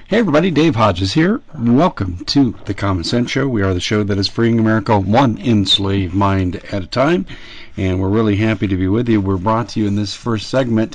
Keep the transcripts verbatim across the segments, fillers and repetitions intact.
Hey everybody, Dave Hodges here. Welcome to the Common Sense Show. We are the show that is freeing America one enslaved mind at a time, and we're really happy to be with you. We're brought to you in this first segment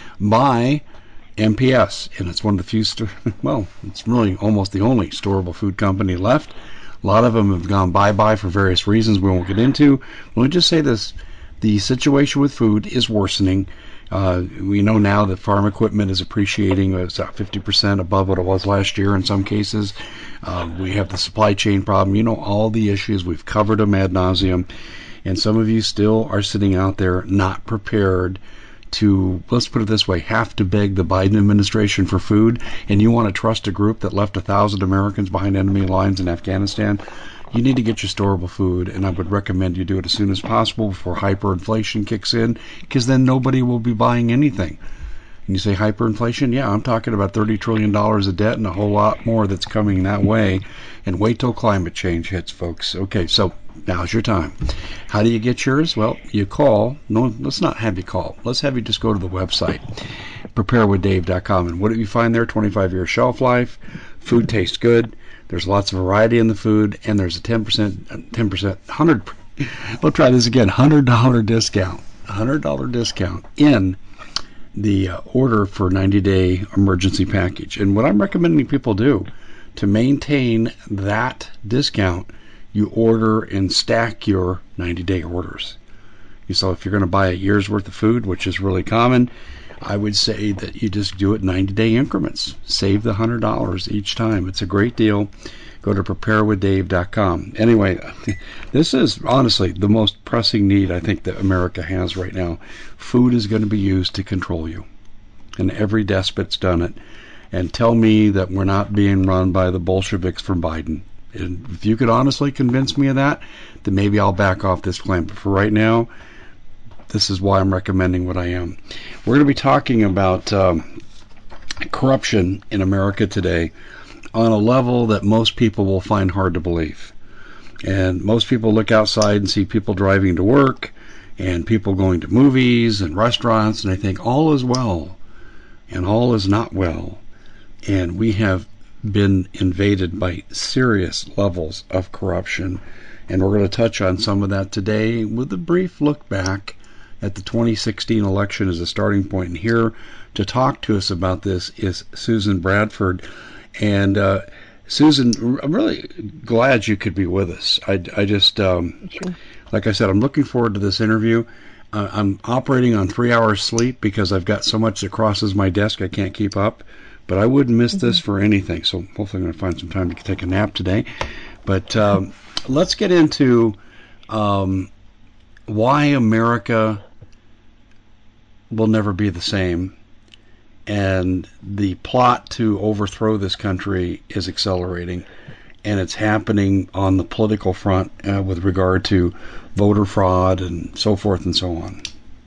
by M P S, and it's one of the few, st- well, it's really almost the only storable food company left. A lot of them have gone bye-bye for various reasons we won't get into. Let me just say this. The situation with food is worsening. Uh, we know now that farm equipment is appreciating. It's about fifty percent above what it was last year in some cases. Uh, we have the supply chain problem. You know, all the issues. We've covered them ad nauseum. And some of you still are sitting out there not prepared to, let's put it this way, have to beg the Biden administration for food, and you want to trust a group that left a thousand Americans behind enemy lines in Afghanistan. You need to get your storable food, and I would recommend you do it as soon as possible before hyperinflation kicks in, because then nobody will be buying anything. And you say hyperinflation? Yeah, I'm talking about thirty trillion dollars of debt and a whole lot more that's coming that way. And wait till climate change hits, folks. Okay, so now's your time. How do you get yours? Well, you call. No, let's not have you call. Let's have you just go to the website, prepare with dave dot com. And what do you find there? twenty-five year shelf life. Food tastes good. There's lots of variety in the food, and there's a ten percent, ten percent, one hundred, we'll try this again, one hundred dollars discount, one hundred dollars discount in the uh, order for ninety day emergency package. And what I'm recommending people do to maintain that discount, you order and stack your ninety day orders. So if you're going to buy a year's worth of food, which is really common, I would say that you just do it ninety day increments. Save the one hundred dollars each time. It's a great deal. Go to prepare with dave dot com. Anyway, this is honestly the most pressing need I think that America has right now. Food is going to be used to control you. And every despot's done it. And tell me that we're not being run by the Bolsheviks from Biden. And if you could honestly convince me of that, then maybe I'll back off this claim. But for right now, this is why I'm recommending what I am. We're going to be talking about um, corruption in America today on a level that most people will find hard to believe. And most people look outside and see people driving to work and people going to movies and restaurants, and they think all is well, and all is not well. And we have been invaded by serious levels of corruption. And we're going to touch on some of that today with a brief look back at the twenty sixteen election as a starting point. And here to talk to us about this is Susan Bradford. And uh, Susan, I'm really glad you could be with us. I, I just, um, sure. like I said, I'm looking forward to this interview. Uh, I'm operating on three hours sleep because I've got so much that crosses my desk I can't keep up. But I wouldn't miss mm-hmm. this for anything. So hopefully I'm going to find some time to take a nap today. But um, let's get into um, why America will never be the same, and the plot to overthrow this country is accelerating, and it's happening on the political front uh, with regard to voter fraud and so forth and so on.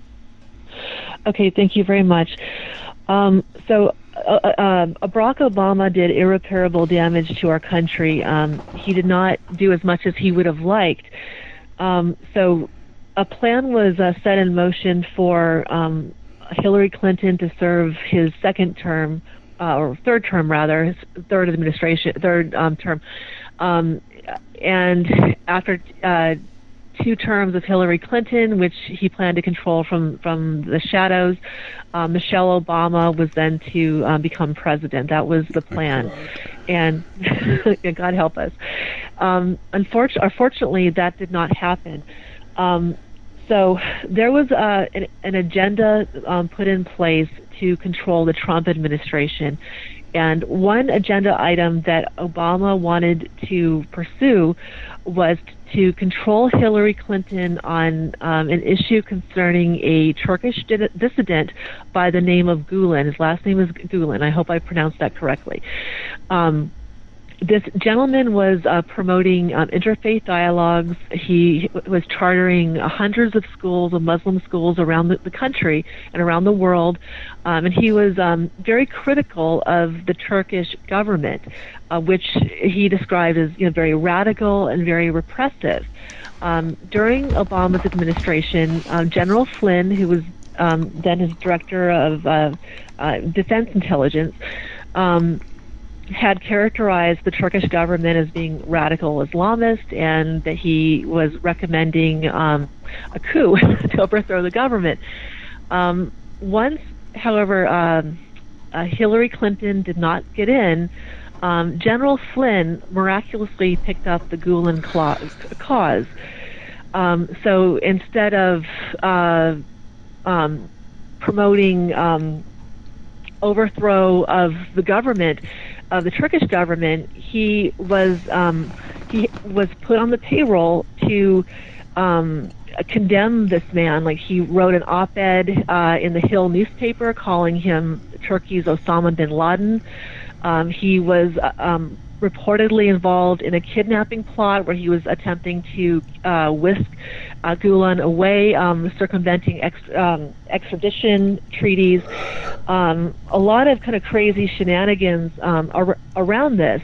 Okay, thank you very much. Um, so uh, uh, Barack Obama did irreparable damage to our country. Um, he did not do as much as he would have liked. Um, so a plan was uh, set in motion for um, Hillary Clinton to serve his second term, uh, or third term rather, his third administration, third um, term. Um, and after uh, two terms of Hillary Clinton, which he planned to control from, from the shadows, uh, Michelle Obama was then to um, become president. That was the plan. And God help us. Um, unfortunately, unfortunately, that did not happen. Um, So there was uh, an, an agenda um, put in place to control the Trump administration. And one agenda item that Obama wanted to pursue was to control Hillary Clinton on um, an issue concerning a Turkish dissident by the name of Gulen. His last name is Gulen. I hope I pronounced that correctly. Um, This gentleman was uh, promoting um, interfaith dialogues. He was chartering uh, hundreds of schools, of Muslim schools around the, the country and around the world, um, and he was um, very critical of the Turkish government, uh, which he described as you know, very radical and very repressive. Um, during Obama's administration, uh, General Flynn, who was um, then his director of uh, uh, defense intelligence, um, had characterized the Turkish government as being radical Islamist, and that he was recommending um, a coup to overthrow the government. Um, once, however, um, uh, Hillary Clinton did not get in, um, General Flynn miraculously picked up the Gulen cause. Um, so instead of uh, um, promoting um, overthrow of the government, of the Turkish government, he was um, he was put on the payroll to um, condemn this man. Like, he wrote an op-ed uh, in the Hill newspaper calling him Turkey's Osama bin Laden. Um, he was uh, um, reportedly involved in a kidnapping plot where he was attempting to uh, whisk uh, Gulen away, um, circumventing ex- um, extradition treaties. Um, a lot of kind of crazy shenanigans um, ar- around this.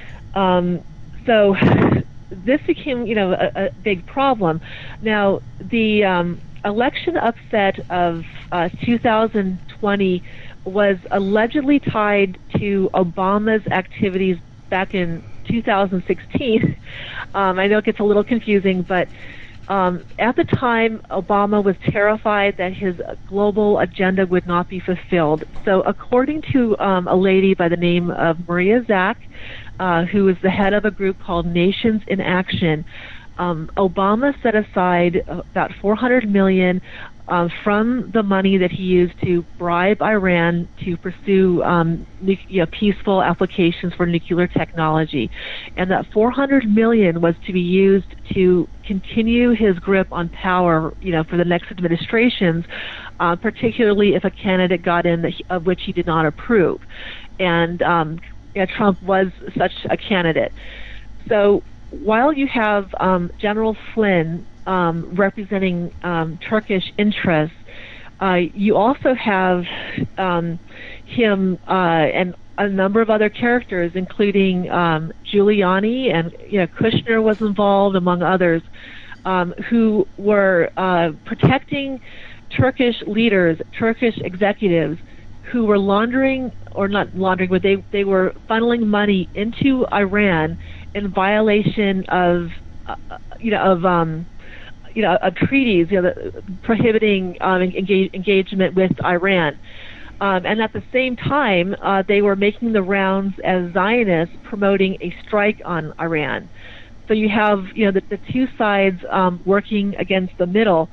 Um, so this became, you know, a, a big problem. Now, the um, election upset of uh, two thousand twenty was allegedly tied to Obama's activities back in two thousand sixteen. Um, I know it gets a little confusing, but um, at the time, Obama was terrified that his global agenda would not be fulfilled. So according to um, a lady by the name of Maria Zack, uh, who is the head of a group called Nations in Action, um, Obama set aside about four hundred million dollars Uh, from the money that he used to bribe Iran to pursue um, nu- you know, peaceful applications for nuclear technology. And that four hundred million dollars was to be used to continue his grip on power, you know, for the next administrations, uh, particularly if a candidate got in that he, of which he did not approve. And um, yeah, Trump was such a candidate. So while you have um, General Flynn Um, representing um, Turkish interests, uh, you also have um, him uh, and a number of other characters, including um, Giuliani, and you know, Kushner was involved, among others, um, who were uh, protecting Turkish leaders, Turkish executives, who were laundering, or not laundering, but they, they were funneling money into Iran in violation of, uh, you know, of um, you know, of treaties, you know, the, prohibiting um, engage, engagement with Iran. Um, and at the same time, uh, they were making the rounds as Zionists promoting a strike on Iran. So you have, you know, the, the two sides um, working against the middle.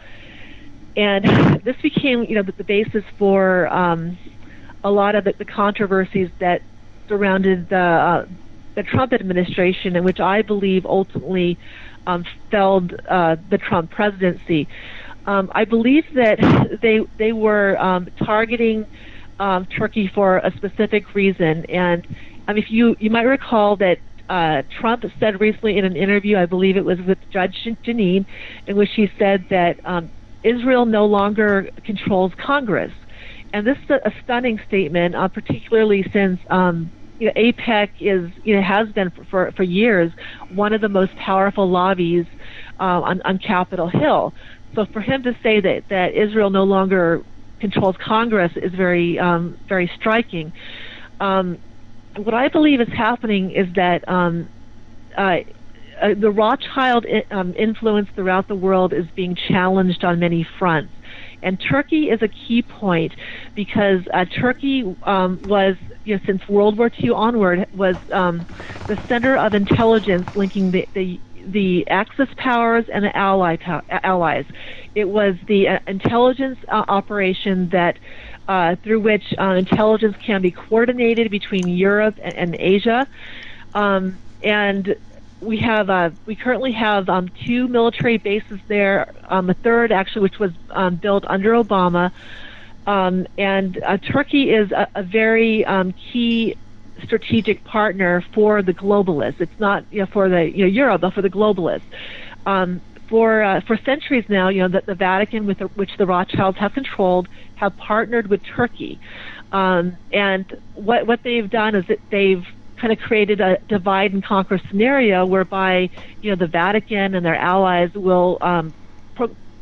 And this became, you know, the, the basis for um, a lot of the, the controversies that surrounded the, uh, the Trump administration, in which I believe ultimately Um, felled uh, the Trump presidency. Um, I believe that they they were um, targeting um, Turkey for a specific reason, and um, if you you might recall that uh, Trump said recently in an interview, I believe it was with Judge Jeanine, in which he said that um, Israel no longer controls Congress, and this is a, a stunning statement, uh, particularly since Um, You know, AIPAC is, you know, has been for, for, for years one of the most powerful lobbies uh, on, on Capitol Hill. So for him to say that, that Israel no longer controls Congress is very, um, very striking. Um, what I believe is happening is that um, uh, uh, the Rothschild um, influence throughout the world is being challenged on many fronts. And Turkey is a key point because uh, Turkey um, was, you know, since World War Two onward, was um, the center of intelligence linking the, the, the Axis powers and the ally pow- allies. It was the uh, intelligence uh, operation that uh, through which uh, intelligence can be coordinated between Europe and, and Asia. Um, and We have uh, we currently have um, two military bases there, um, a third actually, which was um, built under Obama, um, and uh, Turkey is a, a very um, key strategic partner for the globalists. It's not, you know, for the, you know, Europe, but for the globalists. Um, for uh, for centuries now, you know, that the Vatican, with the, which the Rothschilds have controlled, have partnered with Turkey, um, and what what they've done is that they've kind of created a divide and conquer scenario whereby, you know, the Vatican and their allies will um, pro-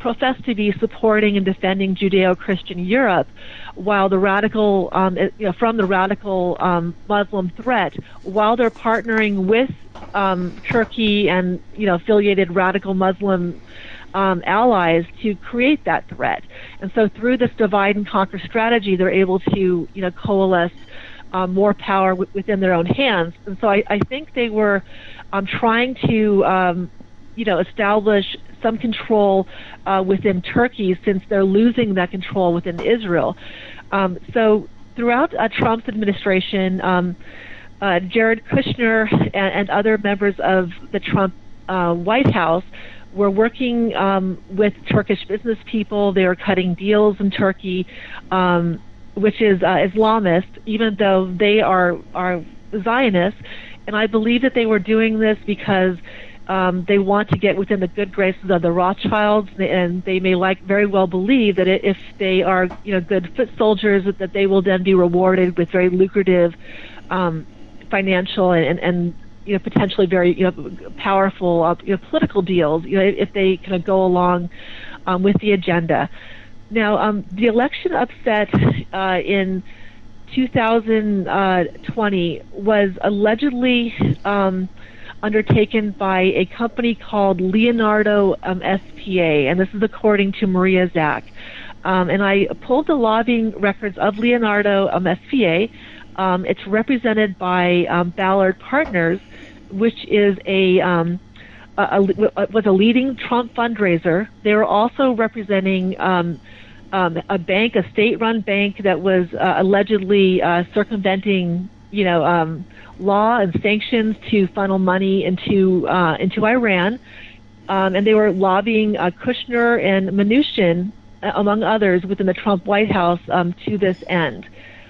profess to be supporting and defending Judeo-Christian Europe, while the radical, um, you know, from the radical um, Muslim threat, while they're partnering with um, Turkey and, you know, affiliated radical Muslim um, allies to create that threat. And so through this divide and conquer strategy, they're able to, you know, coalesce um, more power w- within their own hands. And so I, I think they were um, trying to, um, you know, establish some control uh, within Turkey, since they're losing that control within Israel. Um, so throughout uh, Trump's administration, um, uh, Jared Kushner and, and other members of the Trump uh, White House were working um, with Turkish business people. They were cutting deals in Turkey, um, which is uh, Islamist, even though they are, are Zionists. And I believe that they were doing this because Um, they want to get within the good graces of the Rothschilds, and they may like very well believe that if they are, you know, good foot soldiers, that they will then be rewarded with very lucrative um, financial and, and, you know, potentially very, you know, powerful, uh, you know, political deals, you know, if they kind of go along um, with the agenda. Now, um, the election upset uh, in two thousand twenty was allegedly Um, undertaken by a company called Leonardo um, S P A, and this is according to Maria Zack. Um, and I pulled the lobbying records of Leonardo um, S P A. Um, it's represented by um, Ballard Partners, which is a, um, a, a was a leading Trump fundraiser. They were also representing um, um, a bank, a state-run bank that was uh, allegedly uh, circumventing, you know, um, law and sanctions to funnel money into uh, into Iran, um, and they were lobbying uh, Kushner and Mnuchin, uh, among others, within the Trump White House um, to this end.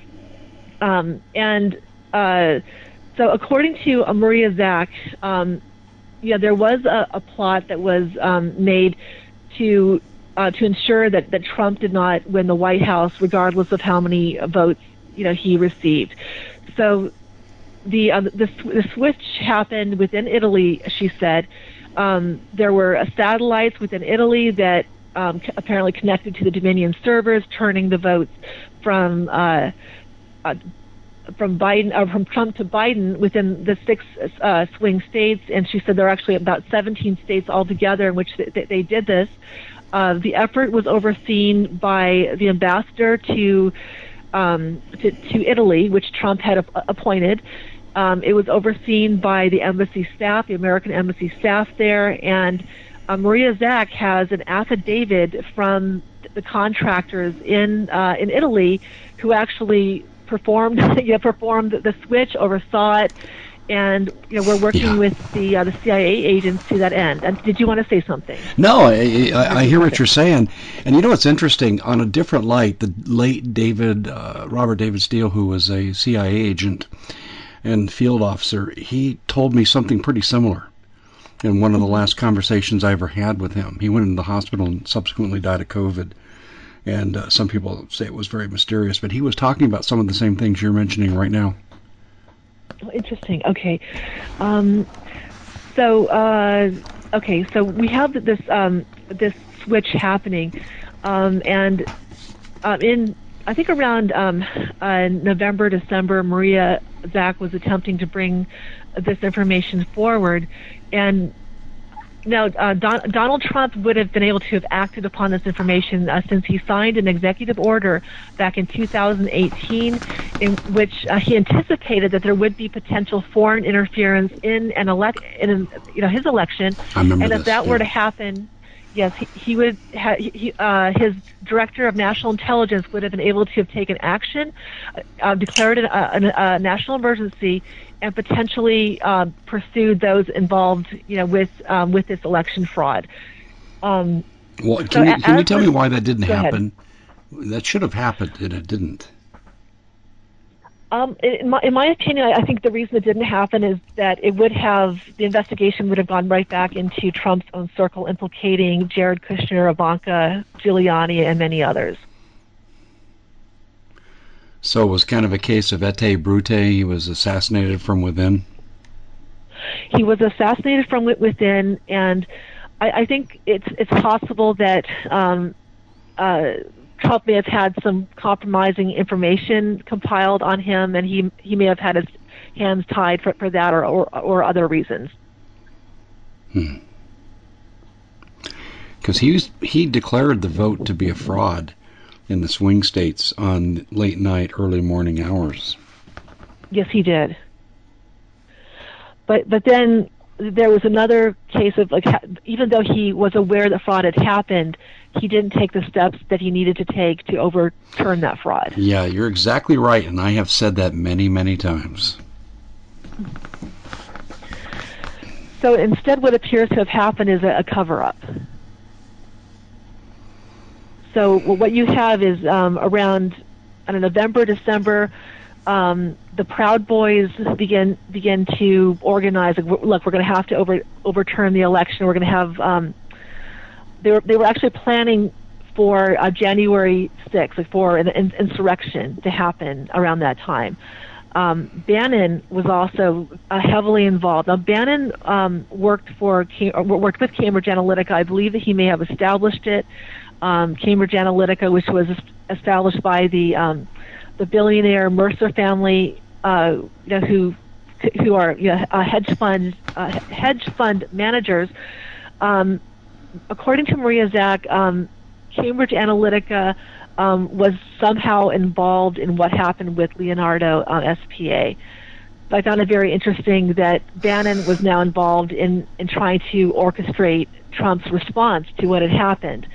Um, and uh, so, according to uh, Maria Zack, um, yeah, there was a, a plot that was um, made to uh, to ensure that, that Trump did not win the White House, regardless of how many votes, you know, he received. So The, uh, the the switch happened within Italy, she said. Um, there were uh, satellites within Italy that um, c- apparently connected to the Dominion servers, turning the votes from uh, uh, from Biden or from Trump to Biden within the six uh, swing states. And she said there are actually about seventeen states altogether in which th- they did this. Uh, the effort was overseen by the ambassador to um, to, to Italy, which Trump had a- appointed. Um, it was overseen by the embassy staff, the American embassy staff there, and uh, Maria Zack has an affidavit from the contractors in uh, in Italy who actually performed you know, performed the switch, oversaw it, and you know we're working Yeah. with the uh, the C I A agents to that end. And did you want to say something? No, I, I, I hear what you're saying, and you know what's interesting? On a different light, the late David uh, Robert David Steele, who was a C I A agent and field officer, he told me something pretty similar in one of the last conversations I ever had with him. He went into the hospital and subsequently died of COVID, and uh, some people say it was very mysterious, but he was talking about some of the same things you're mentioning right now. Oh, interesting. Okay. Um, so, uh, okay, so we have this um, this switch happening, um, and uh, in I think around um, uh, November, December, Maria Zack was attempting to bring this information forward, and now uh, Don- Donald Trump would have been able to have acted upon this information uh, since he signed an executive order back in two thousand eighteen, in which uh, he anticipated that there would be potential foreign interference in an elect, in you know his election, I remember and if this, that yeah. were to happen. Yes, he, he would. Ha, he, uh, his director of national intelligence would have been able to have taken action, uh, declared a, a, a national emergency, and potentially uh, pursued those involved, you know, with um, with this election fraud. Um, Well, so can you, can you tell the, me why that didn't go happen? Ahead. That should have happened, and it didn't. Um, in, my, in my opinion, I think the reason it didn't happen is that it would have, the investigation would have gone right back into Trump's own circle, implicating Jared Kushner, Ivanka, Giuliani, and many others. So it was kind of a case of et brute. He was assassinated from within. He was assassinated from within, and I, I think it's it's possible that um, uh, Trump may have had some compromising information compiled on him, and he he may have had his hands tied for, for that or, or or other reasons. Hmm. Because he was, he declared the vote to be a fraud in the swing states on late night, early morning hours. Yes, he did. But but then there was another case of, like, even though he was aware that fraud had happened, he didn't take the steps that he needed to take to overturn that fraud. Yeah, you're exactly right, and I have said that many, many times. So instead, what appears to have happened is a, a cover-up. So what you have is um, around I don't know, November, December, um, the Proud Boys begin begin to organize. Like, look, we're going to have to over, overturn the election. We're going to have. Um, they were they were actually planning for uh, January sixth, like for an, an insurrection to happen around that time. Um, Bannon was also uh, heavily involved. Now, Bannon um, worked for Cam- worked with Cambridge Analytica. I believe that he may have established it. Um, Cambridge Analytica, which was established by the um, the billionaire Mercer family, uh, you know, who who are you know, uh, hedge fund uh, hedge fund managers. Um, according to Maria Zack, um, Cambridge Analytica um, was somehow involved in what happened with Leonardo uh, S P A. I found it very interesting that Bannon was now involved in, in trying to orchestrate Trump's response to what had happened.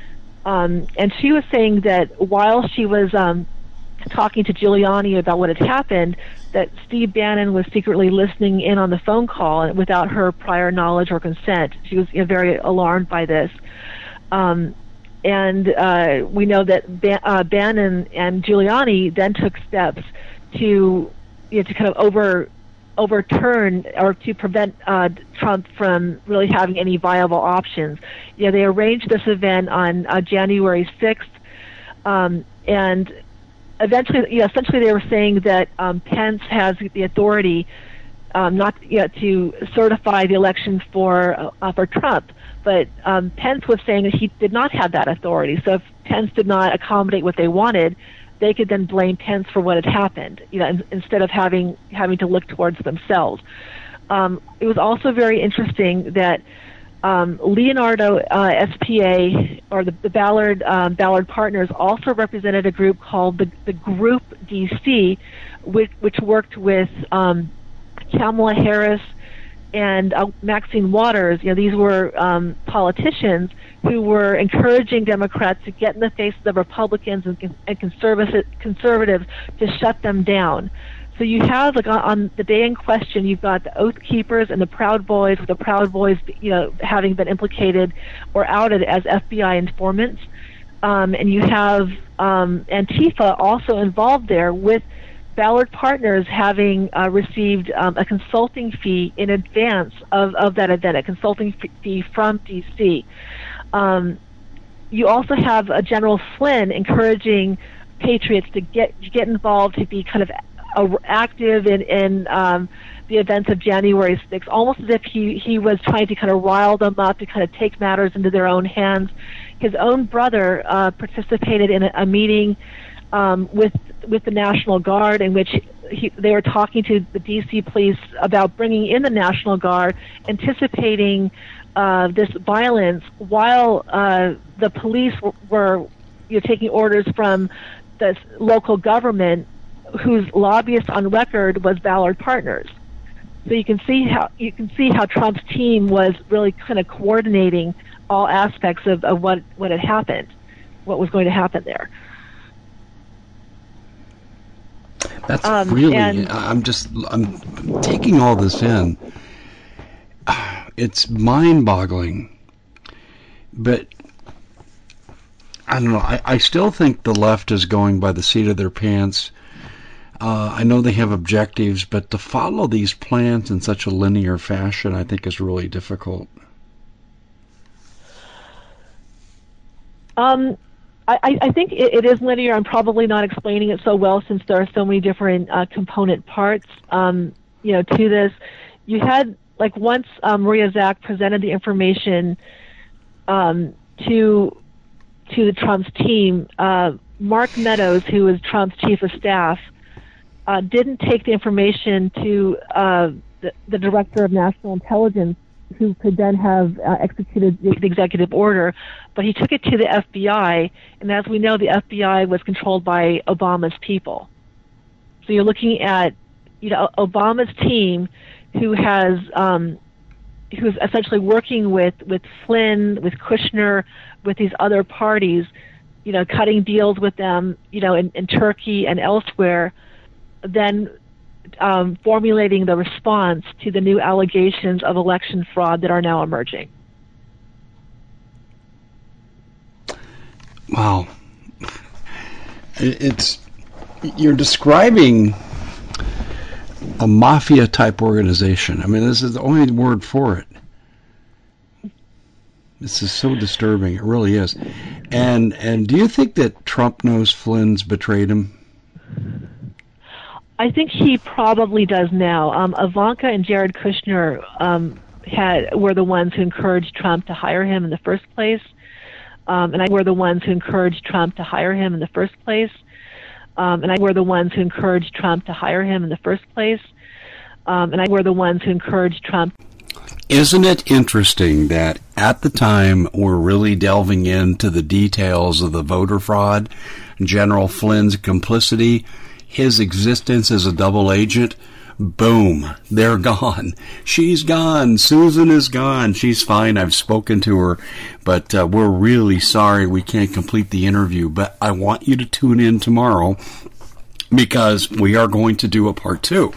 Um, and she was saying that while she was um, talking to Giuliani about what had happened, that Steve Bannon was secretly listening in on the phone call without her prior knowledge or consent. She was you know, very alarmed by this. Um, and uh, we know that ba- uh, Bannon and Giuliani then took steps to you know, to kind of over overturn or to prevent uh, Trump from really having any viable options. You know, they arranged this event on uh, January sixth, um, and eventually, you know, essentially they were saying that um, Pence has the authority um, not you know, to certify the election for uh, for Trump, but um, Pence was saying that he did not have that authority. So if Pence did not accommodate what they wanted, they could then blame Pence for what had happened, you know, in, instead of having having to look towards themselves. Um, it was also very interesting that um, Leonardo uh, S P A, or the, the Ballard um, Ballard Partners, also represented a group called the, the Group D C, which, which worked with um, Kamala Harris and uh, Maxine Waters. You know, these were um, politicians who were encouraging Democrats to get in the face of the Republicans and, and conservative, conservatives to shut them down. So you have, like, on, on the day in question, you've got the Oath Keepers and the Proud Boys, with the Proud Boys, you know, having been implicated or outed as F B I informants. Um, and you have um, Antifa also involved there, with Ballard Partners having uh, received um, a consulting fee in advance of, of that event, a consulting fee from D C. Um, you also have uh, General Flynn encouraging patriots to get to get involved, to be kind of uh, active in, in um, the events of January sixth, almost as if he, he was trying to kind of rile them up, to kind of take matters into their own hands. His own brother uh, participated in a, a meeting um, with with the National Guard, in which he, they were talking to the D C police about bringing in the National Guard, anticipating uh, this violence, while uh, the police were, were you know, taking orders from the local government, whose lobbyist on record was Ballard Partners. So you can see how you can see how Trump's team was really kind of coordinating all aspects of, of what what had happened, what was going to happen there. That's um, really, and, I'm just, I'm taking all this in. It's mind-boggling. But, I don't know, I, I still think the left is going by the seat of their pants. Uh, I know they have objectives, but to follow these plans in such a linear fashion, I think, is really difficult. Um. I, I think it, it is linear. I'm probably not explaining it so well, since there are so many different uh, component parts, um, you know, to this. You had like once um, Maria Zack presented the information um, to to the Trump's team, uh, Mark Meadows, who was Trump's chief of staff, uh, didn't take the information to uh, the, the director of national intelligence, who could then have uh, executed the, the executive order, but he took it to the F B I, and as we know, the F B I was controlled by Obama's people. So you're looking at, you know, Obama's team, who has, um, who's essentially working with, with Flynn, with Kushner, with these other parties, you know, cutting deals with them, you know, in, in Turkey and elsewhere, then um, formulating the response to the new allegations of election fraud that are now emerging. Wow. It's, you're describing a mafia-type organization. I mean, this is the only word for it. This is so disturbing. It really is. And and do you think that Trump knows Flynn's betrayed him? I think he probably does now. Um, Ivanka and Jared Kushner um, had were the ones who encouraged Trump to hire him in the first place, um, and I were the ones who encouraged Trump to hire him in the first place. Um, and I were the ones who encouraged Trump to hire him in the first place. Um, and I were the ones who encouraged Trump. Isn't it interesting that at the time we're really delving into the details of the voter fraud, General Flynn's complicity, his existence as a double agent? Boom, they're gone. She's gone. Susan is gone. She's fine. I've spoken to her, but uh, we're really sorry we can't complete the interview. But I want you to tune in tomorrow because we are going to do a part two.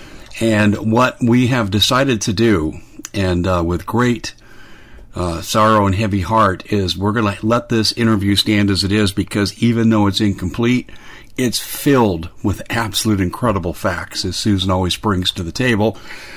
And what we have decided to do, and uh, with great uh, sorrow and heavy heart, is we're going to let this interview stand as it is, because even though it's incomplete, it's filled with absolute incredible facts, as Susan always brings to the table.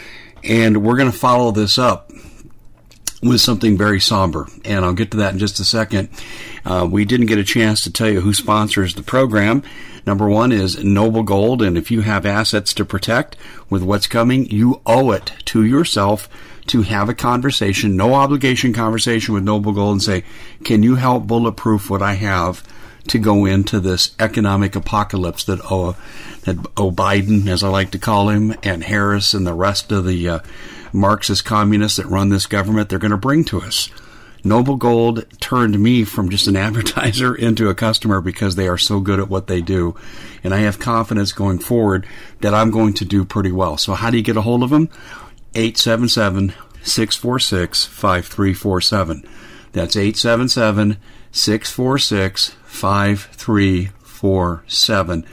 And we're going to follow this up with something very somber, and I'll get to that in just a second. Uh, we didn't get a chance to tell you who sponsors the program. Number one is Noble Gold, and if you have assets to protect with what's coming, you owe it to yourself to have a conversation, no obligation conversation with Noble Gold, and say, can you help bulletproof what I have to go into this economic apocalypse that oh, that oh Biden, as I like to call him, and Harris and the rest of the uh, Marxist communists that run this government, they're going to bring to us. Noble Gold turned me from just an advertiser into a customer because they are so good at what they do. And I have confidence going forward that I'm going to do pretty well. So how do you get a hold of them? eight seven seven, six four six, five three four seven. That's eight seven seven, six four six, five three four seven.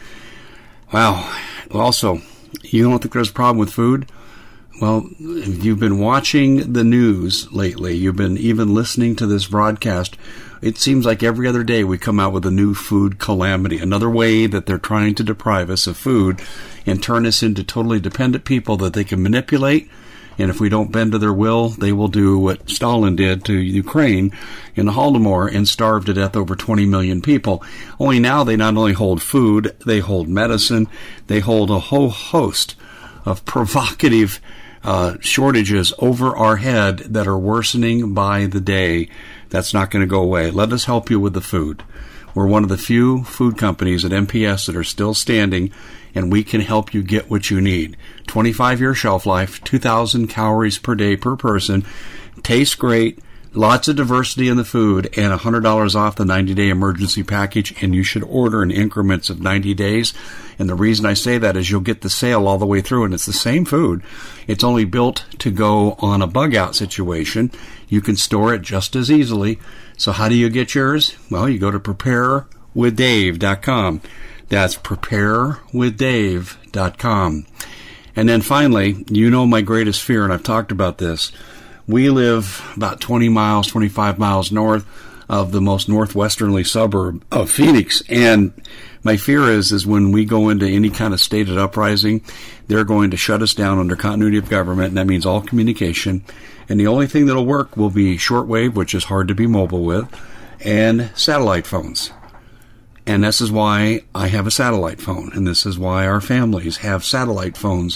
Wow. Also, you don't think there's a problem with food? Well, if you've been watching the news lately, you've been even listening to this broadcast, it seems like every other day we come out with a new food calamity, another way that they're trying to deprive us of food and turn us into totally dependent people that they can manipulate. And if we don't bend to their will, they will do what Stalin did to Ukraine in the Holodomor and starve to death over twenty million people. Only now they not only hold food, they hold medicine, they hold a whole host of provocative uh, shortages over our head that are worsening by the day. That's not going to go away. Let us help you with the food. We're one of the few food companies at M P S that are still standing, and we can help you get what you need. twenty-five year shelf life, two thousand calories per day per person, tastes great, lots of diversity in the food, and one hundred dollars off the ninety day emergency package, and you should order in increments of ninety days. And the reason I say that is you'll get the sale all the way through, and it's the same food. It's only built to go on a bug-out situation. You can store it just as easily. So how do you get yours? Well, you go to prepare with dave dot com. That's prepare with dave dot com. And then finally, you know my greatest fear, and I've talked about this. We live about twenty miles, twenty-five miles north of the most northwesternly suburb of Phoenix. And my fear is, is when we go into any kind of stated uprising, they're going to shut us down under continuity of government, and that means all communication. And the only thing that'll work will be shortwave, which is hard to be mobile with, and satellite phones. And this is why I have a satellite phone, and this is why our families have satellite phones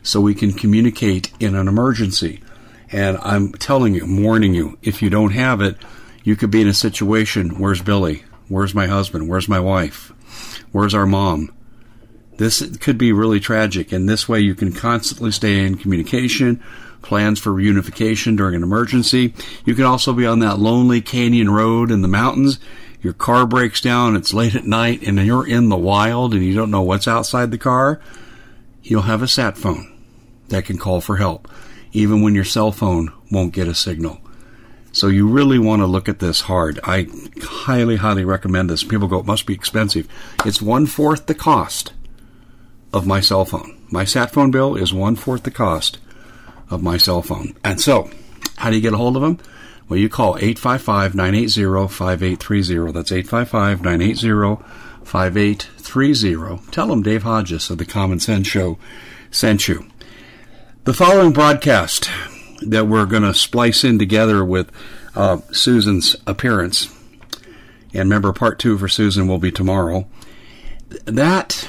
so we can communicate in an emergency. And I'm telling you, I'm warning you, if you don't have it, you could be in a situation, where's Billy? Where's my husband? Where's my wife? Where's our mom? This could be really tragic, and this way you can constantly stay in communication, plans for reunification during an emergency. You can also be on that lonely canyon road in the mountains. Your car breaks down, it's late at night, and you're in the wild and you don't know what's outside the car. You'll have a sat phone that can call for help, even when your cell phone won't get a signal. So you really want to look at this hard. I highly, highly recommend this. People go, it must be expensive. It's one-fourth the cost of my cell phone. My sat phone bill is one-fourth the cost of my cell phone. And so, how do you get a hold of them? Well, you call eight five five, nine eight zero, five eight three zero. That's eight five five, nine eight zero, five eight three zero. Tell them Dave Hodges of the Common Sense Show sent you. The following broadcast that we're going to splice in together with uh, Susan's appearance, and remember, part two for Susan will be tomorrow. That,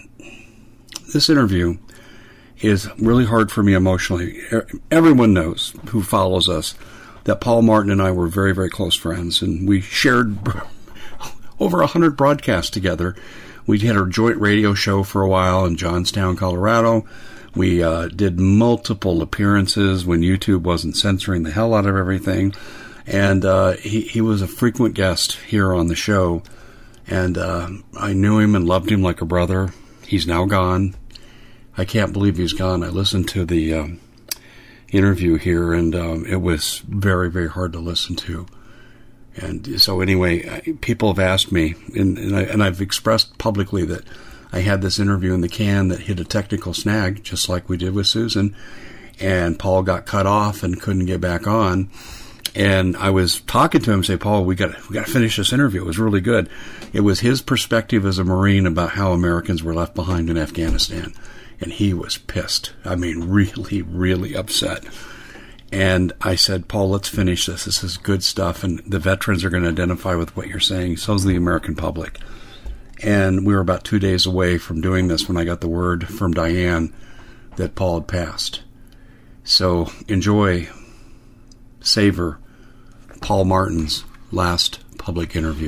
this interview is really hard for me emotionally. Everyone knows who follows us that Paul Martin and I were very, very close friends, and we shared over a hundred broadcasts together. We had our joint radio show for a while in Johnstown, Colorado. We uh, did multiple appearances when YouTube wasn't censoring the hell out of everything. And uh, he, he was a frequent guest here on the show. And uh, I knew him and loved him like a brother. He's now gone. I can't believe he's gone. I listened to the um, interview here, and um, it was very, very hard to listen to. And so anyway, people have asked me, and, and, I, and I've expressed publicly that I had this interview in the can that hit a technical snag, just like we did with Susan, and Paul got cut off and couldn't get back on. And I was talking to him, say, Paul, we got we got to finish this interview. It was really good. It was his perspective as a Marine about how Americans were left behind in Afghanistan, and he was pissed. I mean, really, really upset. And I said, Paul, let's finish this. This is good stuff, and the veterans are going to identify with what you're saying. So's the American public. And we were about two days away from doing this when I got the word from Diane that Paul had passed. So enjoy, savor Paul Martin's last public interview.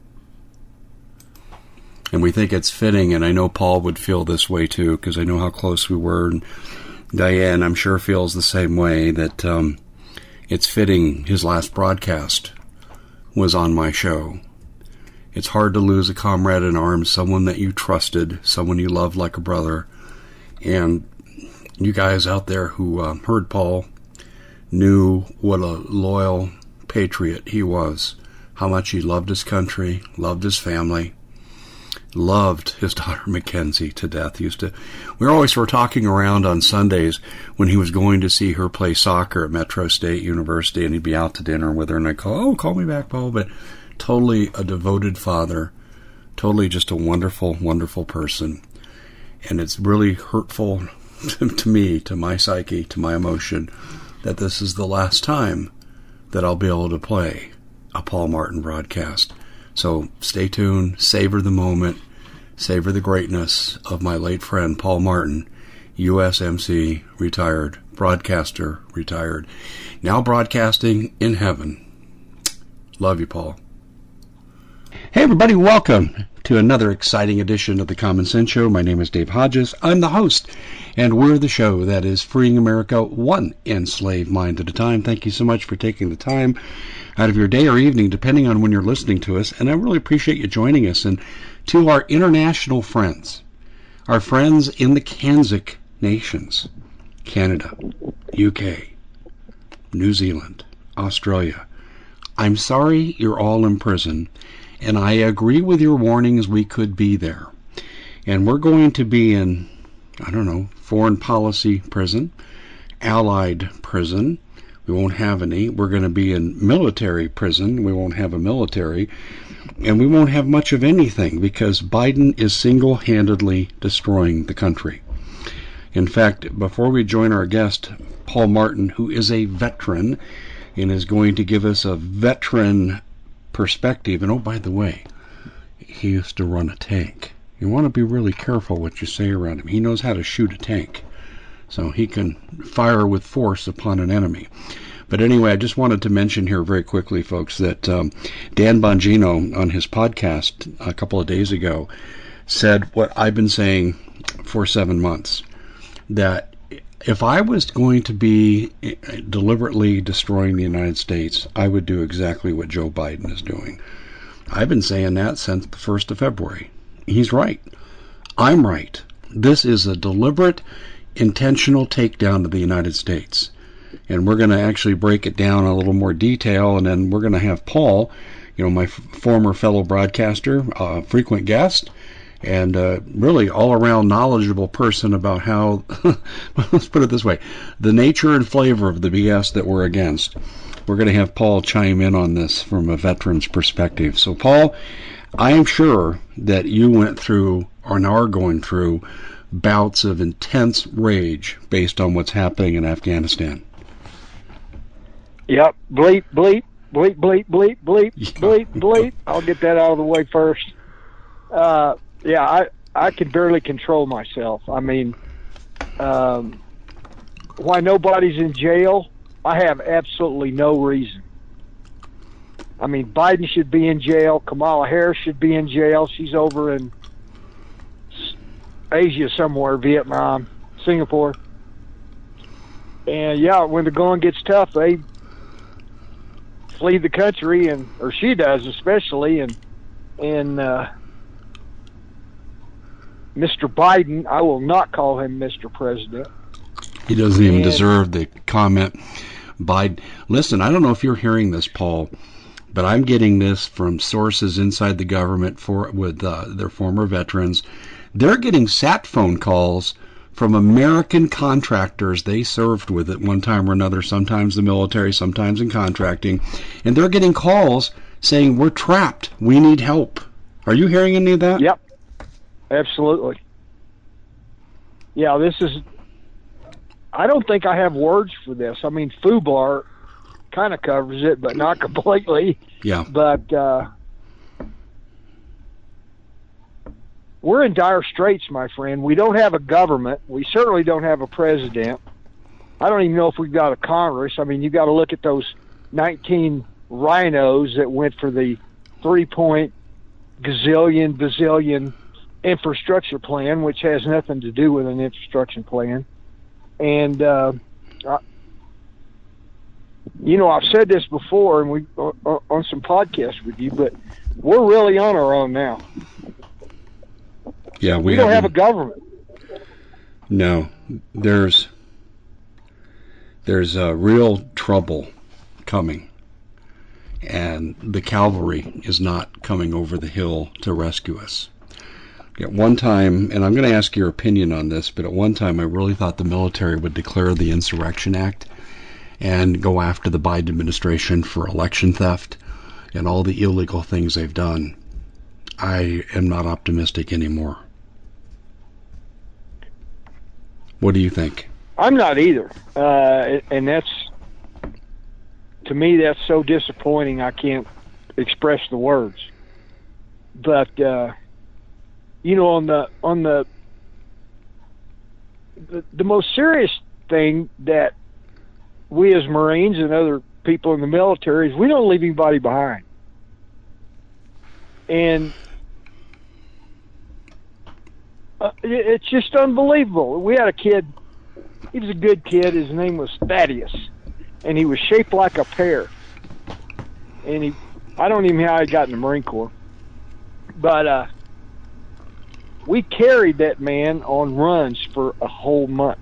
And we think it's fitting, and I know Paul would feel this way too, because I know how close we were. And Diane, I'm sure, feels the same way, that um, it's fitting his last broadcast was on my show. It's hard to lose a comrade in arms, someone that you trusted, someone you loved like a brother. And you guys out there who uh, heard Paul knew what a loyal patriot he was, how much he loved his country, loved his family, loved his daughter Mackenzie to death. He used to, we always were talking around on Sundays when he was going to see her play soccer at Metro State University, and he'd be out to dinner with her, and I'd call, oh, call me back, Paul. But totally a devoted father, totally just a wonderful, wonderful person. And it's really hurtful to, to me, to my psyche, to my emotion, that this is the last time that I'll be able to play a Paul Martin broadcast. So stay tuned, savor the moment, savor the greatness of my late friend Paul Martin, U S M C, retired, broadcaster, retired, now broadcasting in heaven. Love you, Paul. Hey, everybody, welcome to another exciting edition of the Common Sense Show. My name is Dave Hodges. I'm the host, and we're the show that is freeing America one enslaved mind at a time. Thank you so much for taking the time out of your day or evening, depending on when you're listening to us, and I really appreciate you joining us. And to our international friends, our friends in the Kanzik nations, Canada, U K, New Zealand, Australia, I'm sorry you're all in prison, and I agree with your warnings. We could be there. And we're going to be in, I don't know, foreign policy prison, allied prison. We won't have any. We're going to be in military prison. We won't have a military. And we won't have much of anything because Biden is single-handedly destroying the country. In fact, before we join our guest, Paul Martin, who is a veteran and is going to give us a veteran perspective. And oh, by the way, he used to run a tank. You want to be really careful what you say around him. He knows how to shoot a tank. So he can fire with force upon an enemy. But anyway, I just wanted to mention here very quickly, folks, that um, Dan Bongino on his podcast a couple of days ago said what I've been saying for seven months, that if I was going to be deliberately destroying the United States, I would do exactly what Joe Biden is doing. I've been saying that since the first of February. He's right. I'm right. This is a deliberate, intentional takedown of the United States. And we're going to actually break it down in a little more detail, and then we're going to have Paul, you know, my f- former fellow broadcaster, uh, frequent guest, and uh, really all-around knowledgeable person about how, let's put it this way, the nature and flavor of the B S that we're against. We're going to have Paul chime in on this from a veteran's perspective. So, Paul, I am sure that you went through, or are going through, bouts of intense rage based on what's happening in Afghanistan. Yep, bleep, bleep, bleep, bleep, bleep, bleep, bleep, bleep. I'll get that out of the way first. Uh, yeah, I, I can barely control myself. I mean, um, why nobody's in jail, I have absolutely no reason. I mean, Biden should be in jail. Kamala Harris should be in jail. She's over in Asia somewhere, Vietnam, Singapore. And, yeah, when the going gets tough, they flee the country, and or she does especially, and and uh, Mister Biden, I will not call him Mister President. He doesn't even and, deserve the comment. Biden, listen, I don't know if you're hearing this, Paul, but I'm getting this from sources inside the government for with uh, their former veterans. They're getting sat phone calls from American contractors they served with at one time or another, sometimes the military, sometimes in contracting, and they're getting calls saying, we're trapped, we need help. Are you hearing any of that? Yep, absolutely. Yeah, this is, I don't think I have words for this. I mean, FUBAR kind of covers it, but not completely. Yeah. But uh, we're in dire straits, my friend. We don't have a government. We certainly don't have a president. I don't even know if we've got a Congress. I mean, you got to look at those nineteen rhinos that went for the three-point gazillion, bazillion infrastructure plan, which has nothing to do with an infrastructure plan. And, uh, I, you know, I've said this before, and we uh, on some podcasts with you, but we're really on our own now. Yeah, we, we don't have a a government. No, there's there's a real trouble coming, and the cavalry is not coming over the hill to rescue us. At one time, and I'm going to ask your opinion on this, but at one time I really thought the military would declare the Insurrection Act and go after the Biden administration for election theft and all the illegal things they've done. I am not optimistic anymore. What do you think? I'm not either. Uh, and that's, to me, that's so disappointing I can't express the words. But, uh, you know, on the, on the, the, the most serious thing that we as Marines and other people in the military is we don't leave anybody behind. And uh, it, it's just unbelievable. We had a kid, he was a good kid, his name was Thaddeus, and he was shaped like a pear. And he, I don't even know how he got in the Marine Corps, but uh, we carried that man on runs for a whole month.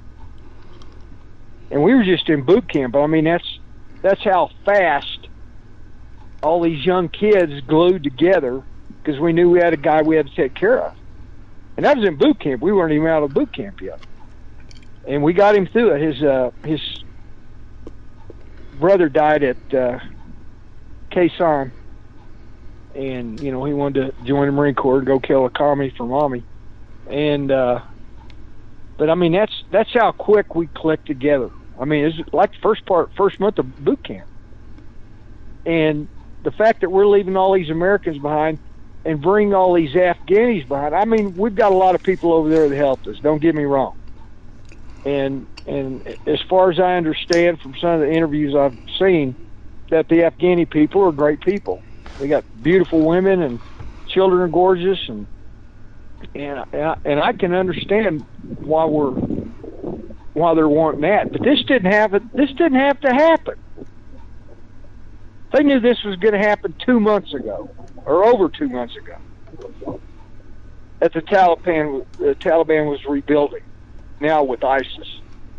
And we were just in boot camp. I mean, that's that's how fast all these young kids glued together, because we knew we had a guy we had to take care of. And that was in boot camp. We weren't even out of boot camp yet. And we got him through it. His uh, his brother died at uh, Khe Sanh, and you know he wanted to join the Marine Corps and go kill a commie for mommy. And uh, but I mean that's that's how quick we clicked together. I mean it's like the first part, first month of boot camp, and the fact that we're leaving all these Americans behind and bringing all these Afghanis behind. I mean, we've got a lot of people over there that helped us. Don't get me wrong. And and as far as I understand from some of the interviews I've seen, that the Afghani people are great people. They got beautiful women and children are gorgeous, and and I, and I can understand why we're why they're wanting that. But this didn't have it. This didn't have to happen. They knew this was going to happen two months ago, or over two months ago, that the Taliban the Taliban was rebuilding. Now with ISIS.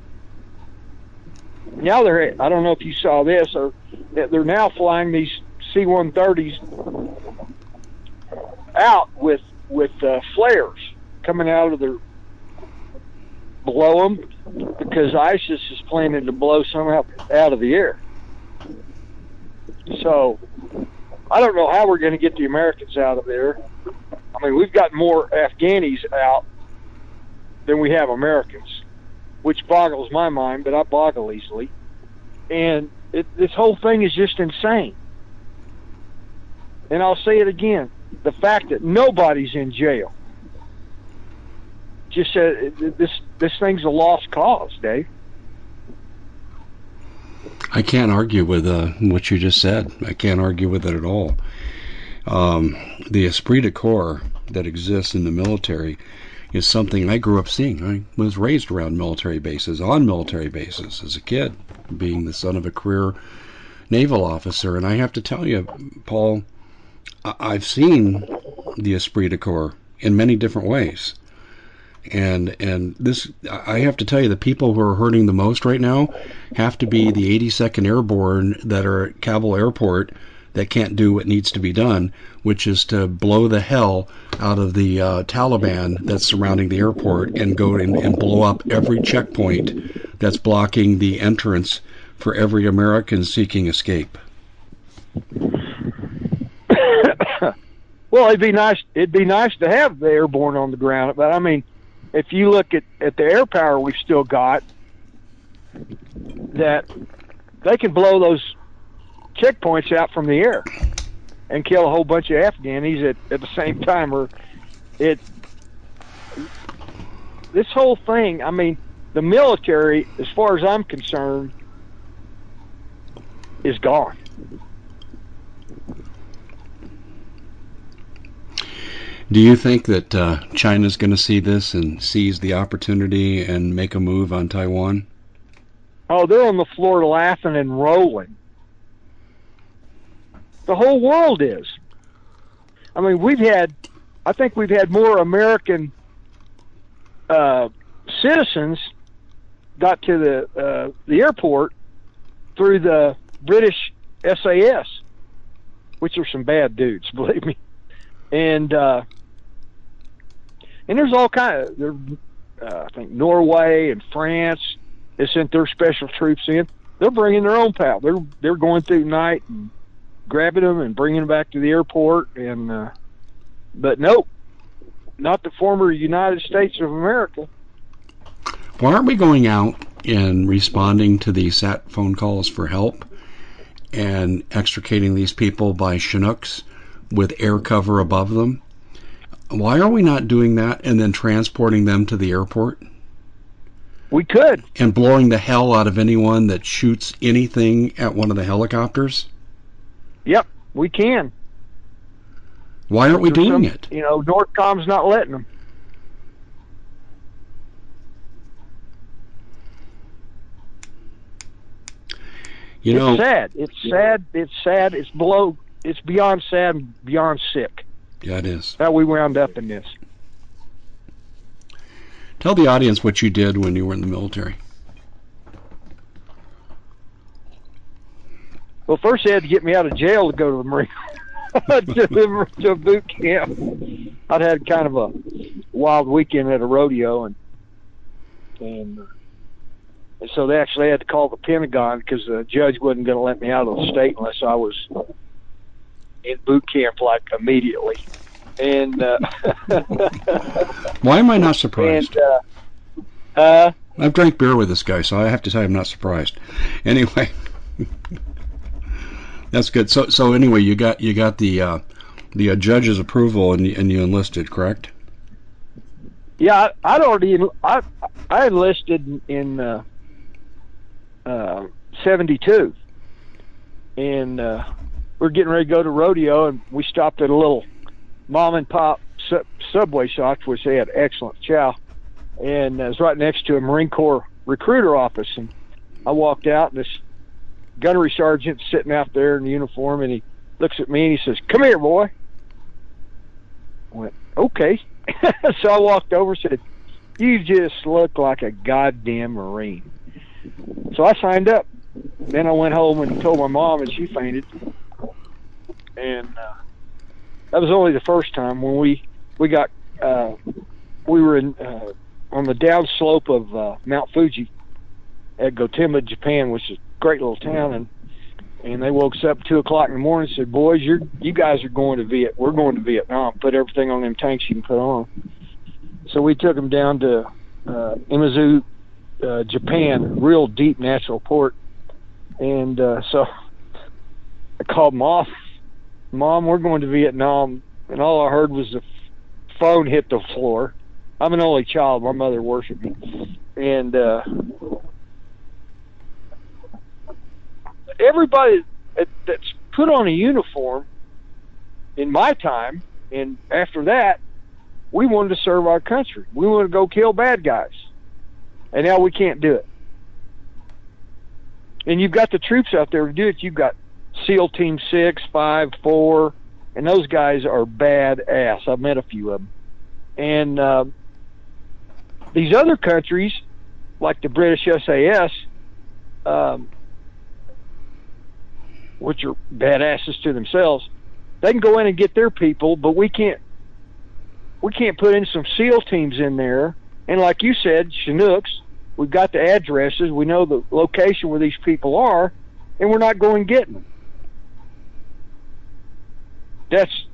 Now they're, I don't know if you saw this, or they're now flying these C one thirties out with with uh, flares coming out of their, blow them, because ISIS is planning to blow some out, out of the air. So I don't know how we're going to get the Americans out of there. I mean, we've got more Afghanis out than we have Americans, which boggles my mind, but I boggle easily. And it, this whole thing is just insane. And I'll say it again, the fact that nobody's in jail just said this this thing's a lost cause, Dave. I can't argue with uh, what you just said. I can't argue with it at all. Um, the esprit de corps that exists in the military is something I grew up seeing. I was raised around military bases, on military bases as a kid, being the son of a career naval officer. And I have to tell you, Paul, I've seen the esprit de corps in many different ways. And and this, I have to tell you, the people who are hurting the most right now have to be the eighty-second Airborne that are at Kabul Airport that can't do what needs to be done, which is to blow the hell out of the uh, Taliban that's surrounding the airport and go in and blow up every checkpoint that's blocking the entrance for every American seeking escape. Well, it'd be nice. It'd be nice to have the airborne on the ground, but I mean, if you look at, at the air power we've still got, that they can blow those checkpoints out from the air and kill a whole bunch of Afghanis at, at the same time. Or it, this whole thing, I mean, the military, as far as I'm concerned, is gone. Do you think that uh, China's going to see this and seize the opportunity and make a move on Taiwan? Oh, they're on the floor laughing and rolling. The whole world is. I mean, we've had, I think we've had more American uh, citizens got to the uh, the airport through the British S A S, which are some bad dudes, believe me. And uh, and there's all kind of, there, uh, I think Norway and France, they sent their special troops in. They're bringing their own pal. They're they're going through night and grabbing them and bringing them back to the airport. And uh, but nope, not the former United States of America. Why aren't we going out and responding to these sat phone calls for help and extricating these people by Chinooks with air cover above them? Why are we not doing that and then transporting them to the airport? We could. And blowing the hell out of anyone that shoots anything at one of the helicopters? Yep, we can. Why aren't we There's doing some, it? You know, NORTHCOM's not letting them. You know, it's sad. It's sad. It's sad. It's below. It's beyond sad and beyond sick. Yeah, it is. How we wound up in this. Tell the audience what you did when you were in the military. Well, first they had to get me out of jail to go to the Marine to, to boot camp. I'd had kind of a wild weekend at a rodeo, and and, and so they actually had to call the Pentagon because the judge wasn't going to let me out of the state unless I was in boot camp like immediately. And uh, why am I not surprised? And, uh, uh, I've drank beer with this guy, so I have to say I'm not surprised. Anyway, that's good. So, so anyway, you got you got the uh, the uh, judge's approval, and, and you enlisted, correct? Yeah, I, I'd already I I enlisted in uh, uh, seventy-two, and uh, we we're getting ready to go to rodeo, and we stopped at a little mom and pop su- Subway shop, which they had excellent chow, and I was right next to a Marine Corps recruiter office, and I walked out, and this gunnery sergeant sitting out there in uniform, and he looks at me and he says, "Come here, boy." I went, "Okay." So I walked over and said, "You just look like a goddamn Marine." So I signed up. Then I went home and told my mom, and she fainted. And uh, that was only the first time. When we we got uh, we were in uh, on the downslope of uh, Mount Fuji at Gotemba, Japan, which is a great little town, and and they woke us up at two o'clock in the morning and said, "Boys, you're you guys are going to Viet. We're going to Vietnam. Put everything on them tanks you can put on." So we took them down to uh, Imazu, uh, Japan, real deep natural port. And uh, so I called Mom off. "Mom, we're going to Vietnam." And all I heard was the phone hit the floor. I'm an only child. My mother worshiped me. And uh, everybody that's put on a uniform in my time, and after that, we wanted to serve our country. We wanted to go kill bad guys. And now we can't do it. And you've got the troops out there to do it. You've got SEAL Team six, five, four, and those guys are badass. I've met a few of them. And uh, these other countries, like the British S A S, um, which are badasses to themselves, they can go in and get their people, but we can't. We can't put in some SEAL teams in there. And like you said, Chinooks, we've got the addresses, we know the location where these people are, and we're not going getting them. That's...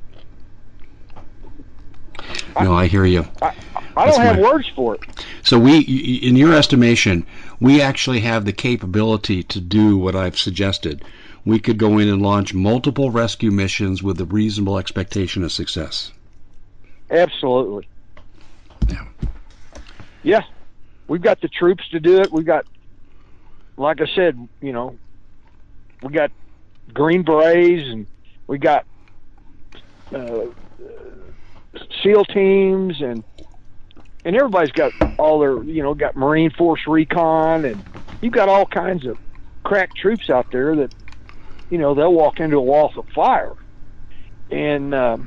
No, I, I hear you. I, I don't have my, words for it. So we, in your estimation, we actually have the capability to do what I've suggested. We could go in and launch multiple rescue missions with a reasonable expectation of success. Absolutely. Yeah. Yeah. We've got the troops to do it. We've got, like I said, you know, we got Green Berets, and we got uh, SEAL teams, and and everybody's got all their, you know, got Marine Force Recon, and you've got all kinds of crack troops out there that, you know, they'll walk into a wall of fire. And, um,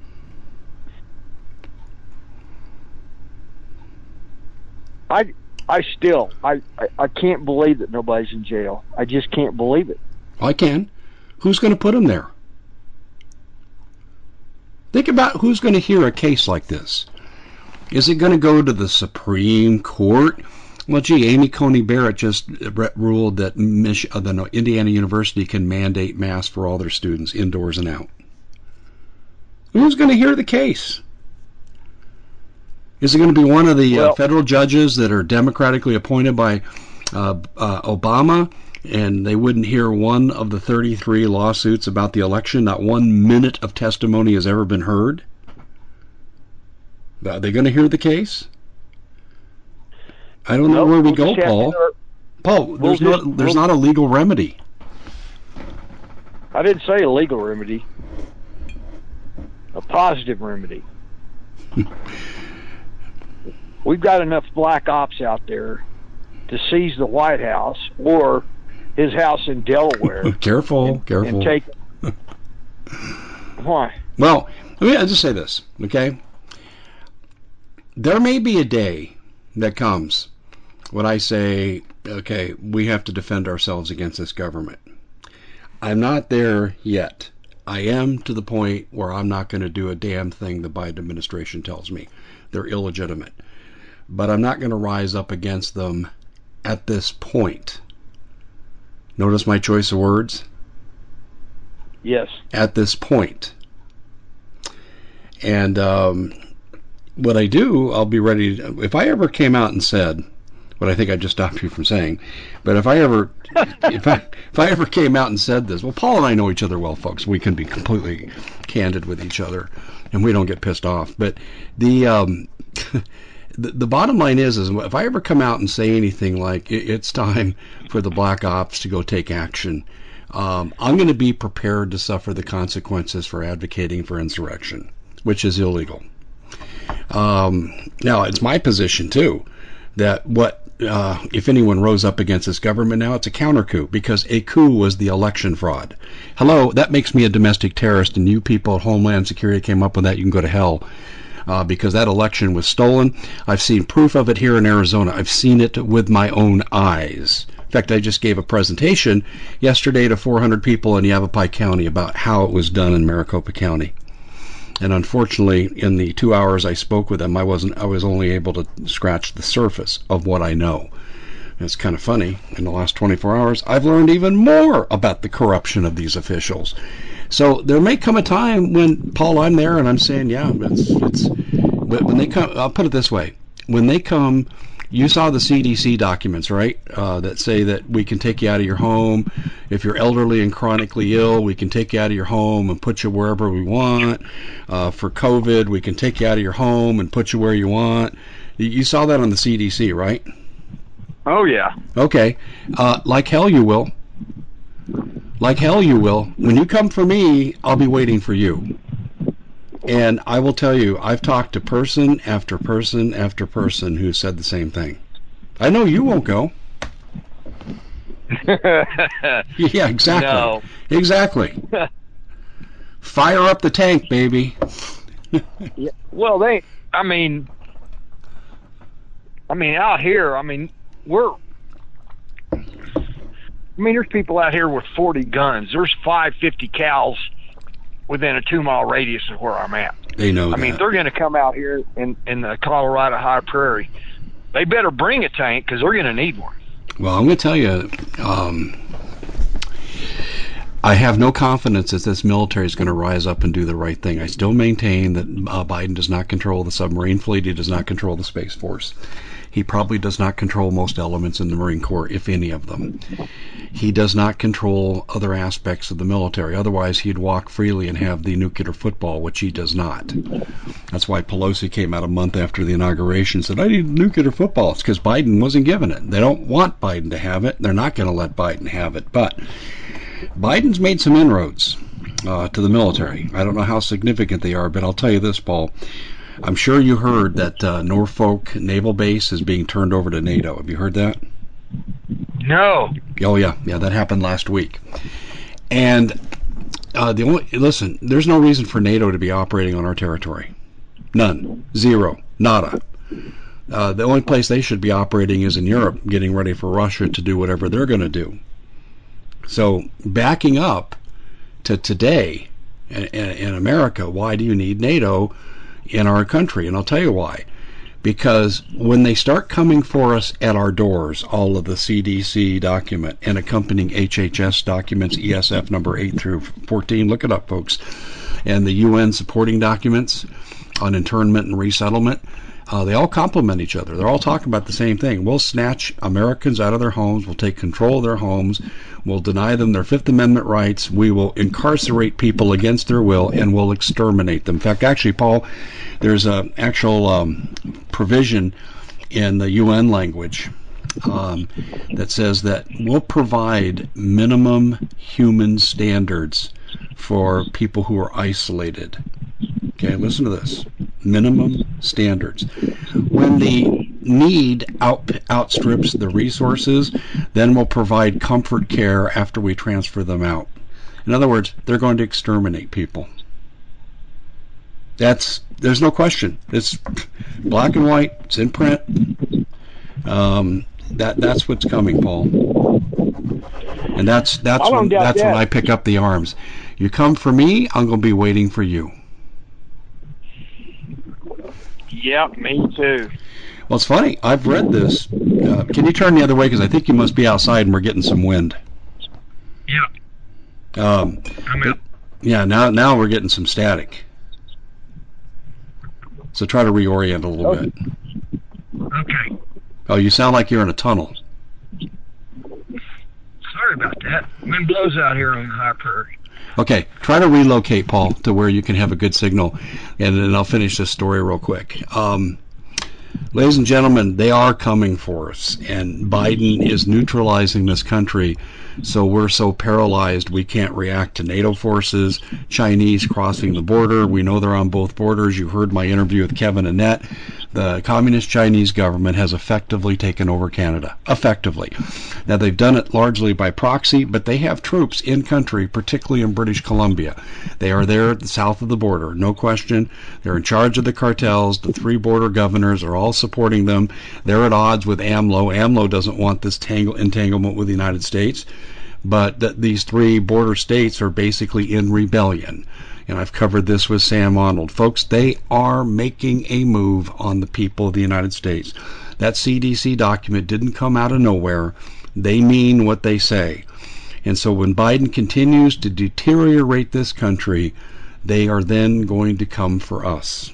I, I still, I, I, I can't believe that nobody's in jail. I just can't believe it. I can. Who's going to put them there? Think about who's going to hear a case like this. Is it going to go to the Supreme Court? Well, gee, Amy Coney Barrett just ruled that Mich- uh, no, Indiana University can mandate masks for all their students, indoors and out. Who's going to hear the case? Is it going to be one of the well, uh, federal judges that are democratically appointed by uh, uh, Obama, and they wouldn't hear one of the thirty-three lawsuits about the election? Not one minute of testimony has ever been heard. Are they going to hear the case? I don't know nope, where we we'll go, Paul. Our, Paul, we'll there's just, not there's we'll, not a legal remedy. I didn't say a legal remedy. A positive remedy. We've got enough black ops out there to seize the White House or his house in Delaware. Careful, and, careful. And take. Why? Well, let me I'll just say this, okay? There may be a day that comes when I say, okay, we have to defend ourselves against this government. I'm not there yet. I am to the point where I'm not going to do a damn thing the Biden administration tells me. They're illegitimate. But I'm not going to rise up against them at this point. Notice my choice of words? Yes. At this point. And um, what I do, I'll be ready to, if I ever came out and said, what I think I just stopped you from saying, but if I ever, if I, if I ever came out and said this, well, Paul and I know each other well, folks. We can be completely candid with each other, and we don't get pissed off. But the, um, the, the bottom line is, is if I ever come out and say anything like it, it's time for the black ops to go take action, um, I'm going to be prepared to suffer the consequences for advocating for insurrection, which is illegal. Um, now, it's my position, too, that what uh, if anyone rose up against this government now, it's a counter coup, because a coup was the election fraud. Hello, that makes me a domestic terrorist, and you people at Homeland Security came up with that, you can go to hell. Uh, because that election was stolen. I've seen proof of it here in Arizona. I've seen it with my own eyes. In fact, I just gave a presentation yesterday to four hundred people in Yavapai County about how it was done in Maricopa County. And unfortunately, in the two hours I spoke with them, I wasn't. I was only able to scratch the surface of what I know. And it's kind of funny. In the last twenty-four hours, I've learned even more about the corruption of these officials. So there may come a time when, Paul, I'm there and I'm saying, yeah, it's, it's, but when they come, I'll put it this way. When they come, you saw the C D C documents, right, uh, that say that we can take you out of your home. If you're elderly and chronically ill, we can take you out of your home and put you wherever we want. Uh, for COVID, we can take you out of your home and put you where you want. You saw that on the C D C, right? Oh, yeah. Okay. Uh, like hell you will. Like hell you will. When you come for me, I'll be waiting for you. And I will tell you, I've talked to person after person after person who said the same thing. I know you won't go. Yeah, exactly. No. Exactly. Fire up the tank, baby. Yeah. Well, they, I mean, I mean, out here, I mean, we're, I mean, there's people out here with forty guns. There's five fifty cals within a two-mile radius of where I'm at. They know I that. mean, they're going to come out here in, in the Colorado High Prairie. They better bring a tank because they're going to need one. Well, I'm going to tell you, um, I have no confidence that this military is going to rise up and do the right thing. I still maintain that uh, Biden does not control the submarine fleet. He does not control the Space Force. He probably does not control most elements in the Marine Corps, if any of them. He does not control other aspects of the military. Otherwise, he'd walk freely and have the nuclear football, which he does not. That's why Pelosi came out a month after the inauguration and said, I need nuclear football. It's because Biden wasn't given it. They don't want Biden to have it. They're not going to let Biden have it. But Biden's made some inroads uh, to the military. I don't know how significant they are, but I'll tell you this, Paul. I'm sure you heard that uh, Norfolk Naval Base is being turned over to NATO. Have you heard that? No. Oh, yeah. Yeah, that happened last week. And uh, the only listen, there's no reason for NATO to be operating on our territory. None. Zero. Nada. Uh, the only place they should be operating is in Europe, getting ready for Russia to do whatever they're going to do. So backing up to today in, in America, why do you need NATO in our country? And I'll tell you why. Because when they start coming for us at our doors, all of the C D C document and accompanying H H S documents, E S F number eight through fourteen, look it up, folks, and the U N supporting documents on internment and resettlement, uh, they all complement each other. They're all talking about the same thing. We'll snatch Americans out of their homes. We'll take control of their homes. We'll deny them their Fifth Amendment rights. We will incarcerate people against their will, and we'll exterminate them. In fact, actually, Paul, there's an actual um, provision in the U N language um, that says that we'll provide minimum human standards for people who are isolated. Okay, listen to this. Minimum standards. When the need out, outstrips the resources, then we'll provide comfort care after we transfer them out. In other words, they're going to exterminate people. That's, there's no question. It's black and white. It's in print. Um, that that's what's coming, Paul. And that's that's when that's when I pick up the arms. You come for me, I'm going to be waiting for you. Yep, me too. Well, it's funny. I've read this. Uh, can you turn the other way? Because I think you must be outside and we're getting some wind. Yeah. Um, I'm out. Yeah, now now we're getting some static. So try to reorient a little Okay. bit. Okay. Oh, you sound like you're in a tunnel. Sorry about that. Wind blows out here on the high prairie. Okay, try to relocate, Paul, to where you can have a good signal, and then I'll finish this story real quick. Um, Ladies and gentlemen, they are coming for us, and Biden is neutralizing this country, so we're so paralyzed we can't react to NATO forces, Chinese crossing the border. We know they're on both borders. You heard my interview with Kevin Annett. The Communist Chinese government has effectively taken over Canada. Effectively. Now, they've done it largely by proxy, but they have troops in country, particularly in British Columbia. They are there at the south of the border, no question. They're in charge of the cartels. The three border governors are all supporting them. They're at odds with AMLO. AMLO doesn't want this tangle, entanglement with the United States, but th- these three border states are basically in rebellion. And I've covered this with Sam Arnold. Folks, they are making a move on the people of the United States. That C D C document didn't come out of nowhere. They mean what they say. And so when Biden continues to deteriorate this country, they are then going to come for us.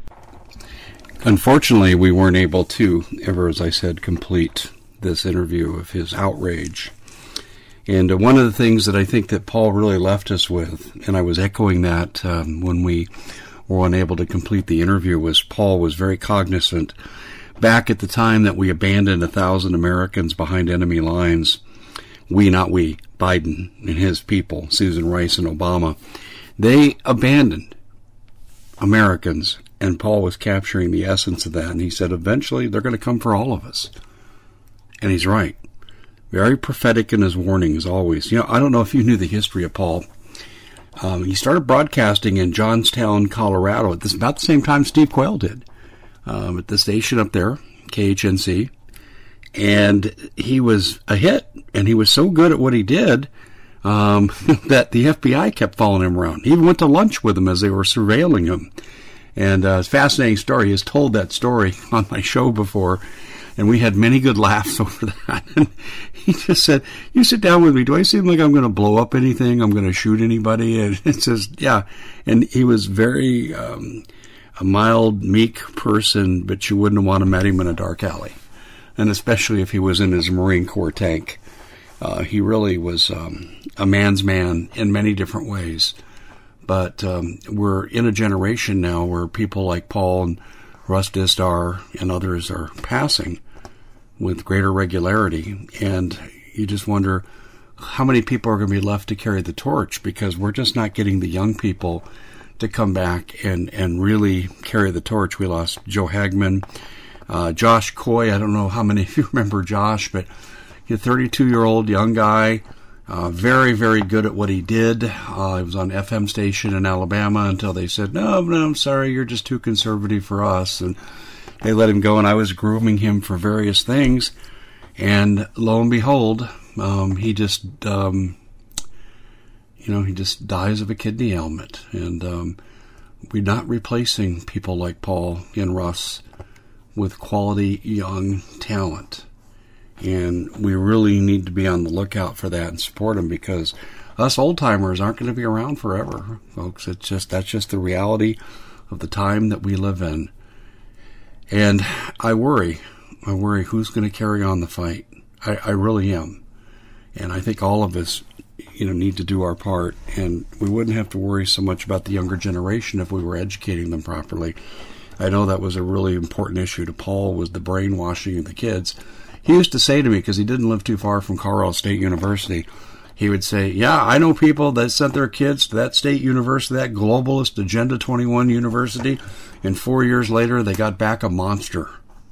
Unfortunately, we weren't able to ever, as I said, complete this interview of his outrage. And uh, one of the things that I think that Paul really left us with, and I was echoing that um, when we were unable to complete the interview, was Paul was very cognizant back at the time that we abandoned a thousand Americans behind enemy lines. We, not we, Biden and his people, Susan Rice and Obama, they abandoned Americans, and Paul was capturing the essence of that. And he said, eventually they're going to come for all of us. And he's right. Very prophetic in his warnings, always. You know, I don't know if you knew the history of Paul. Um, he started broadcasting in Johnstown, Colorado, at this, about the same time Steve Quayle did, um, at the station up there, K H N C. And he was a hit, and he was so good at what he did um, that the F B I kept following him around. He even went to lunch with him as they were surveilling him. And uh, it's a fascinating story. He has told that story on my show before, and we had many good laughs over that. And he just said, you sit down with me. Do I seem like I'm going to blow up anything? I'm going to shoot anybody? And it says, yeah. And he was very um, a mild, meek person, but you wouldn't want to met him in a dark alley. And especially if he was in his Marine Corps tank. Uh, he really was um, a man's man in many different ways. But um, we're in a generation now where people like Paul and Russ Distar and others are passing with greater regularity, and you just wonder how many people are going to be left to carry the torch, because we're just not getting the young people to come back and, and really carry the torch. We lost Joe Hagman, uh, Josh Coy. I don't know how many of you remember Josh, but he's a thirty-two-year-old young guy, uh, very, very good at what he did. Uh, he was on F M station in Alabama until they said, no, no, I'm sorry, you're just too conservative for us. And they let him go, and I was grooming him for various things. And lo and behold, um, he just, um, you know, he just dies of a kidney ailment. And um, we're not replacing people like Paul and Russ with quality young talent. And we really need to be on the lookout for that and support them, because us old-timers aren't going to be around forever, folks. It's just, that's just the reality of the time that we live in. And I worry, I worry who's going to carry on the fight. I, I really am. And I think all of us, you know, need to do our part. And we wouldn't have to worry so much about the younger generation if we were educating them properly. I know that was a really important issue to Paul, was the brainwashing of the kids. He used to say to me, because he didn't live too far from Colorado State University, he would say, yeah, I know people that sent their kids to that state university, that globalist Agenda twenty-one university, and four years later they got back a monster.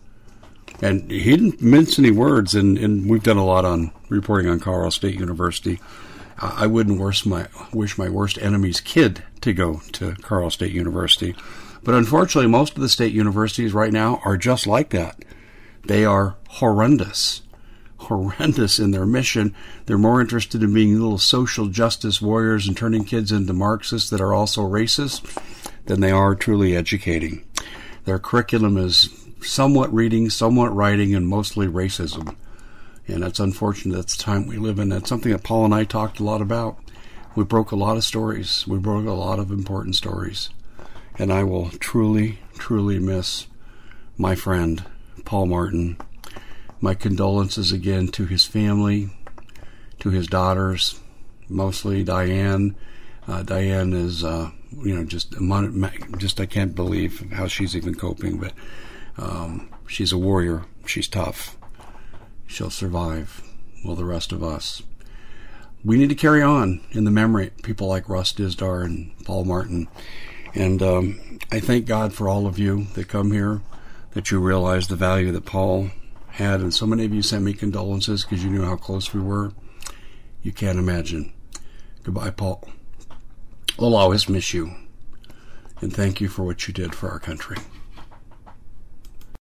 And he didn't mince any words, and, and we've done a lot on reporting on Colorado State University. I wouldn't wish my, wish my worst enemy's kid to go to Colorado State University. But unfortunately, most of the state universities right now are just like that. They are horrendous, horrendous in their mission. They're more interested in being little social justice warriors and turning kids into Marxists that are also racist than they are truly educating. Their curriculum is somewhat reading, somewhat writing, and mostly racism. And that's unfortunate. That's the time we live in. That's something that Paul and I talked a lot about. We broke a lot of stories. We broke a lot of important stories. And I will truly, truly miss my friend, Paul Martin. My condolences again to his family, to his daughters, mostly Diane. Uh, Diane is, uh, you know, just, just I can't believe how she's even coping, but um, She's a warrior. She's tough. She'll survive. Will the rest of us. We need to carry on in the memory of people like Russ Dizdar and Paul Martin. And um, I thank God for all of you that come here, that you realize the value that Paul had. And so many of you sent me condolences because you knew how close we were. You can't imagine. Goodbye, Paul. We'll always miss you. And thank you for what you did for our country.